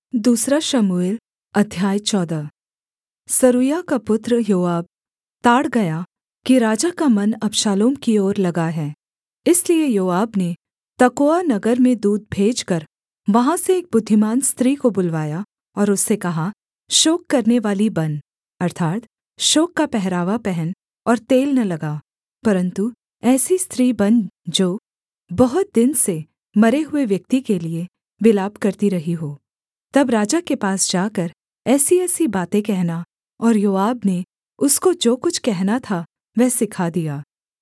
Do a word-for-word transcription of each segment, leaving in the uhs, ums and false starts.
दूसरा शमूएल अध्याय चौदह। सरूयाह का पुत्र योआब ताड़ गया कि राजा का मन अबशालोम की ओर लगा है। इसलिए योआब ने तकोआ नगर में दूत भेजकर वहाँ से एक बुद्धिमान स्त्री को बुलवाया और उससे कहा, शोक करनेवाली बन, अर्थात् शोक का पहरावा पहन और तेल न लगा, परन्तु ऐसी स्त्री बन जो बहुत दिन से मरे हुए व्यक्ति के लिये विलाप करती रही हो। तब राजा के पास जाकर ऐसी-ऐसी बातें कहना, और योआब ने उसको जो कुछ कहना था वह सिखा दिया।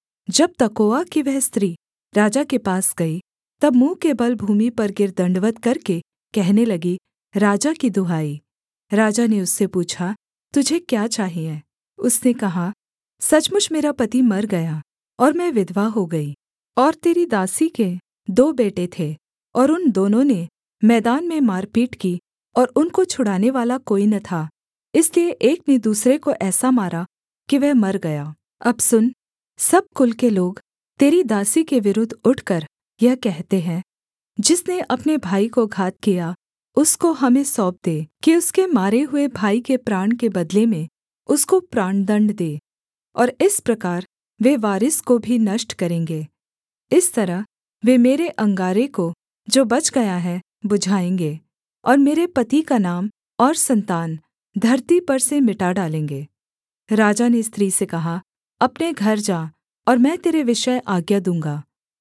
जब तकोआ की वह स्त्री राजा के पास गई, तब मुँह के बल भूमि पर गिर दण्डवत् करके कहने लगी, राजा की दुहाई। राजा ने उससे पूछा, तुझे क्या चाहिए? उसने कहा, सचमुच मेरा पति मर गया और मैं विधवा हो गई, और तेरी दासी के दो बेटे थे, और उन दोनों ने मैदान में मारपीट की और उनको छुड़ाने वाला कोई न था, इसलिए एक ने दूसरे को ऐसा मारा कि वह मर गया। अब सुन, सब कुल के लोग तेरी दासी के विरुद्ध उठकर यह कहते हैं, जिसने अपने भाई को घात किया उसको हमें सौंप दे, कि उसके मारे हुए भाई के प्राण के बदले में उसको प्राणदण्ड दे, और इस प्रकार वे वारिस को भी नष्ट करेंगे। इस तरह वे मेरे अंगारे को जो बच गया है बुझाएँगे, और मेरे पति का नाम और संतान धरती पर से मिटा डालेंगे। राजा ने स्त्री से कहा, अपने घर जा, और मैं तेरे विषय आज्ञा दूँगा।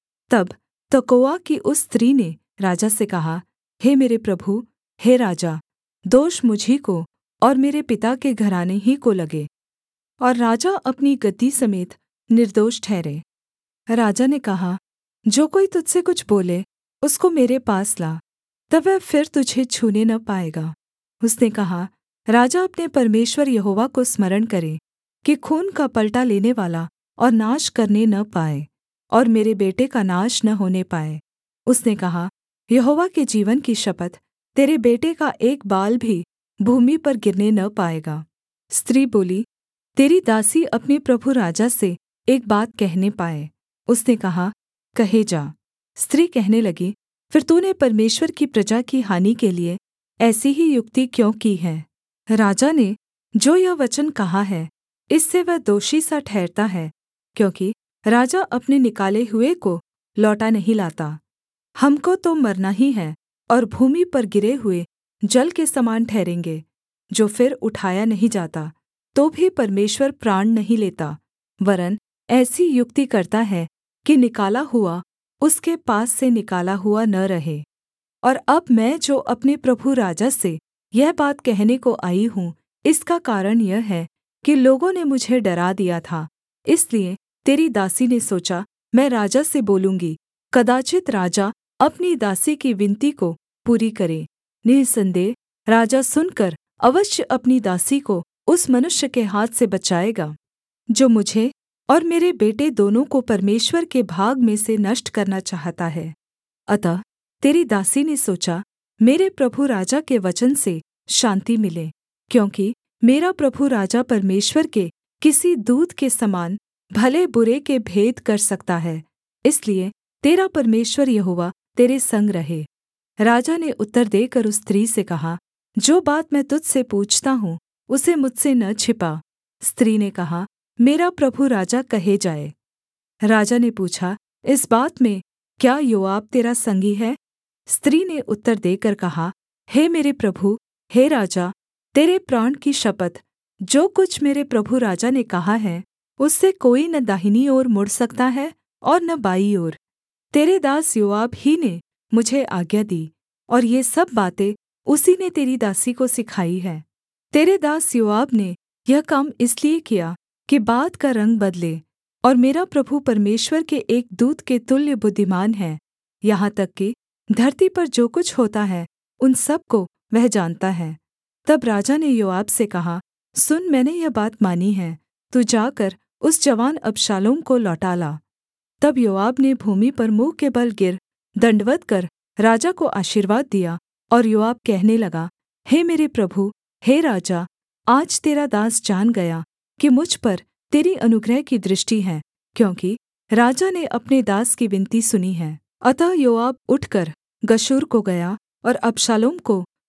तब तकोआ की उस स्त्री ने राजा से कहा, हे मेरे प्रभु, हे राजा, दोष मुझी को और मेरे पिता के घराने ही को लगे, और राजा अपनी गद्दी समेत निर्दोष ठहरे। राजा ने कहा, जो कोई तुझसे कुछ बोले उसको मेरे पास ला, तब वह फिर तुझे छूने न पाएगा। उसने कहा, राजा अपने परमेश्वर यहोवा को स्मरण करे, कि खून का पलटा लेनेवाला और नाश करने न पाए, और मेरे बेटे का नाश न होने पाए। उसने कहा, यहोवा के जीवन की शपथ, तेरे बेटे का एक बाल भी भूमि पर गिरने न पाएगा। स्त्री बोली, तेरी दासी अपने प्रभु राजा से एक बात कहने पाए। उसने कहा, कहे जा। स्त्री कहने लगी, फिर तूने परमेश्वर की प्रजा की हानि के लिये ऐसी ही युक्ति क्यों की है? राजा ने जो यह वचन कहा है, इससे वह दोषी सा ठहरता है, क्योंकि राजा अपने निकाले हुए को लौटा नहीं लाता। हमको तो मरना ही है, और भूमि पर गिरे हुए जल के समान ठहरेंगे, जो फिर उठाया नहीं जाता, तो भी परमेश्वर प्राण नहीं लेता, वरन् ऐसी युक्ति करता है कि निकाला हुआ उसके पास से निकाला हुआ न रहे। और अब मैं जो अपने प्रभु राजा से यह बात कहने को आई हूँ, इसका कारण यह है कि लोगों ने मुझे डरा दिया था। इसलिए तेरी दासी ने सोचा, मैं राजा से बोलूँगी, कदाचित् राजा अपनी दासी की विनती को पूरी करे। निःसन्देह राजा सुनकर अवश्य अपनी दासी को उस मनुष्य के हाथ से बचाएगा, जो मुझे और मेरे बेटे दोनों को परमेश्वर के भाग में से नष्ट करना चाहता है। अतः तेरी दासी ने सोचा, मेरे प्रभु राजा के वचन से शान्ति मिले, क्योंकि मेरा प्रभु राजा परमेश्वर के किसी दूत के समान भले बुरे के भेद कर सकता है। इसलिए तेरा परमेश्वर यहोवा तेरे संग रहे। राजा ने उत्तर देकर उस स्त्री से कहा, जो बात मैं तुझ से पूछता हूँ उसे मुझसे न छिपा। स्त्री ने कहा, मेरा प्रभु राजा कहे जाए। राजा ने पूछा, इस बात में क्या योआब तेरा संगी है? स्त्री ने उत्तर देकर कहा, हे मेरे प्रभु, हे राजा, तेरे प्राण की शपथ, जो कुछ मेरे प्रभु राजा ने कहा है, उससे कोई न दाहिनी ओर मुड़ सकता है और न बाईं ओर। तेरे दास योआब ही ने मुझे आज्ञा दी, और ये सब बातें उसी ने तेरी दासी को सिखाई है। तेरे दास योआब ने यह काम इसलिए किया कि बात का रंग बदले, और मेरा प्रभु परमेश्वर के एक दूत के तुल्य बुद्धिमान है, यहाँ तक कि धरती पर जो कुछ होता है उन सब को वह जानता है। तब राजा ने योआब से कहा, सुन, मैंने यह बात मानी है, तू जाकर उस जवान अबशालोम को लौटा ला। तब योआब ने भूमि पर मुँह के बल गिर दण्डवत् कर राजा को आशीर्वाद दिया, और योआब कहने लगा, हे मेरे प्रभु, हे राजा, आज तेरा दास जान गया कि मुझ पर तेरी अनुग्रह की दृष्टि है, क्योंकि राजा ने अपने दास की विनती सुनी है। अतः योआब उठकर गशूर को गया और अबशालोम को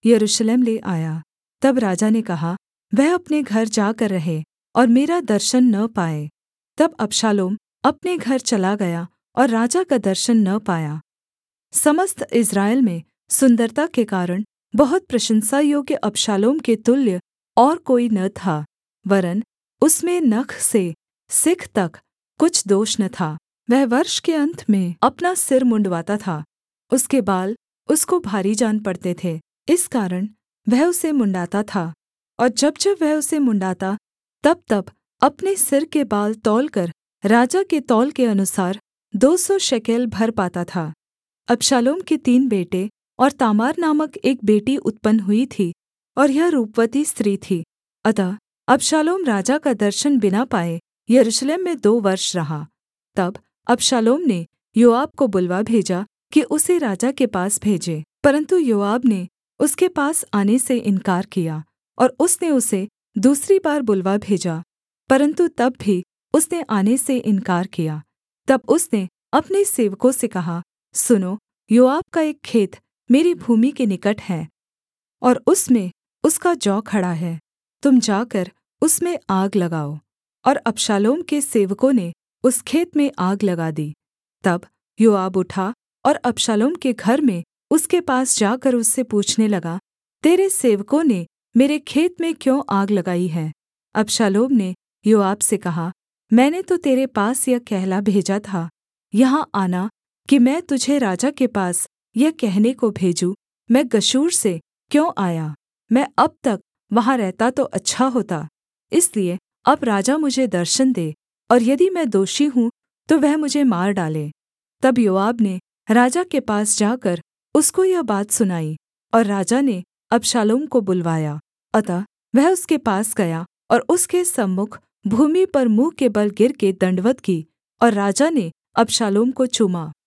यरूशलेम ले आया। तब राजा ने कहा, वह अपने घर जाकर रहे और मेरा दर्शन न पाए। तब अबशालोम अपने घर चला गया और राजा का दर्शन न पाया। समस्त इस्राएल में सुन्दरता के कारण बहुत प्रशंसा योग्य अबशालोम के तुल्य और कोई न था, वरन् उसमें नख से सिख तक कुछ दोष न था। वह वर्ष के अन्त में अपना सिर मुँण्डवाता था, उसके बाल उसको भारी जान पड़ते थे, इस कारण वह उसे मुँण्ड़ाता था। और जब जब वह उसे मुँण्ड़ाता तबतब अपने सिर के बाल तौलकर राजा के तौल के अनुसार दो सौ शेकेल भर पाता था। अबशालोम के तीन बेटे और तामार नामक एक बेटी उत्पन्न हुई थी, और यह रूपवती स्त्री थी। अतः अबशालोम राजा का दर्शन बिना पाए यरूशलेम में दो वर्ष रहा। तब अबशालोम ने योआब को बुलवा भेजा कि उसे राजा के पास भेजे, परन्तु योआब ने उसके पास आने से इन्कार किया, और उसने उसे दूसरी बार बुलवा भेजा, परन्तु तब भी उसने आने से इन्कार किया। तब उसने अपने सेवकों से कहा, सुनो, योआब का एक खेत मेरी भूमि के निकट है, और उसमें उसका जौ खड़ा है। तुम जाकर उसमें आग लगाओ। और अबशालोम के सेवकों ने उस खेत में आग लगा दी। तब योआब उठा और अबशालोम के घर में उसके पास जाकर उससे पूछने लगा, तेरे सेवकों ने मेरे खेत में क्यों आग लगाई है? अबशालोम ने योआब से कहा, मैंने तो तेरे पास यह कहला भेजा था, यहाँ आना कि मैं तुझे राजा के पास यह कहने को भेजूँ, मैं गशूर से क्यों आया? मैं अब तक वहाँ रहता तो अच्छा होता। इसलिए अब राजा मुझे दर्शन दे, और यदि मैं दोषी हूँ तो वह मुझे मार डाले। तब योआब ने राजा के पास जाकर उसको यह बात सुनाई, और राजा ने अबशालोम को बुलवाया। अतः वह उसके पास गया और उसके सम्मुख भूमि पर मुँह के बल गिरकर दण्डवत् की, और राजा ने अबशालोम को चूमा।